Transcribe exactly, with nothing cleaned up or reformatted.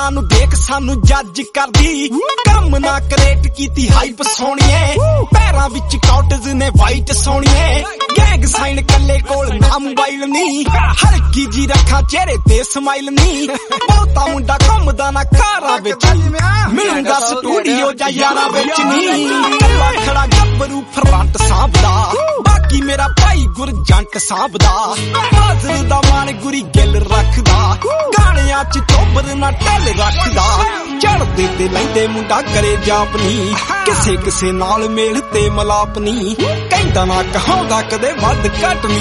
ਗੱਲਾਂ ਨੂੰ ਦੇਖ ਸਾਨੂੰ ਜੱਜ ਕਰਦੀ ਕੰਮ ਨਾ ਕਰੇਟ ਕੀਤੀ ਹਾਈਪ ਸੋਹਣੀਏ ਪੈਰਾਂ ਵਿੱਚ ਕਾਟਸ ਨੇ ਵਾਈਟ ਸੋਹਣੀਏ ਗੈਂਗ ਸਾਈਨ ਕੱਲੇ ਕੋਲ ਨਾ ਮੋਬਾਈਲ ਨਹੀਂ ਹਲਕੀ ਜੀ ਰੱਖਾਂ ਚਿਹਰੇ ਤੇ ਸਮਾਈਲ ਨਹੀਂ ਬਹੁਤਾ ਮੁੰਡਾ ਘੁੰਮਦਾ ਨਾ ਕਾਰਾਂ ਵਿੱਚ ਮਿਲੂੰਗਾ ਸਟੂਡੀਓ ਜਾਂ ਯਾਰਾਂ ਵਿੱਚ ਨਹੀਂ ਕੱਲਾ ਖੜਾ ਗੱਭਰੂ ਫਰੰਟ ਸਾਂਭਦਾ ਬਾਕੀ ਮੇਰਾ ਭਾਈ ਗੁਰਜੰਟ ਸਾਂਭਦਾ ਹਾਜ਼ਰ ਦਾ ਮਾਨ ਗੁਰੀ ਗਿੱਲ ਰੱਖਦਾ ਗਾਣਿਆਂ ਚ ਚੋਬਰ ਨਾ ਟੱਲ ਰੱਖਦਾ ਚੜਦੇ ਤੇ ਲੈਂਦੇ ਮੁੰਡਾ ਕਰੇ ਜਾਪ ਨੀ ਕਿਸੇ ਕਿਸੇ ਨਾਲ ਮੇਲ ਤੇ ਮਲਾਪ ਨੀ ਕਹਿੰਦਾ ਨਾ ਕਹਾਉਂਦਾ ਕਦੇ ਵੱਧ ਘੱਟ ਨੀ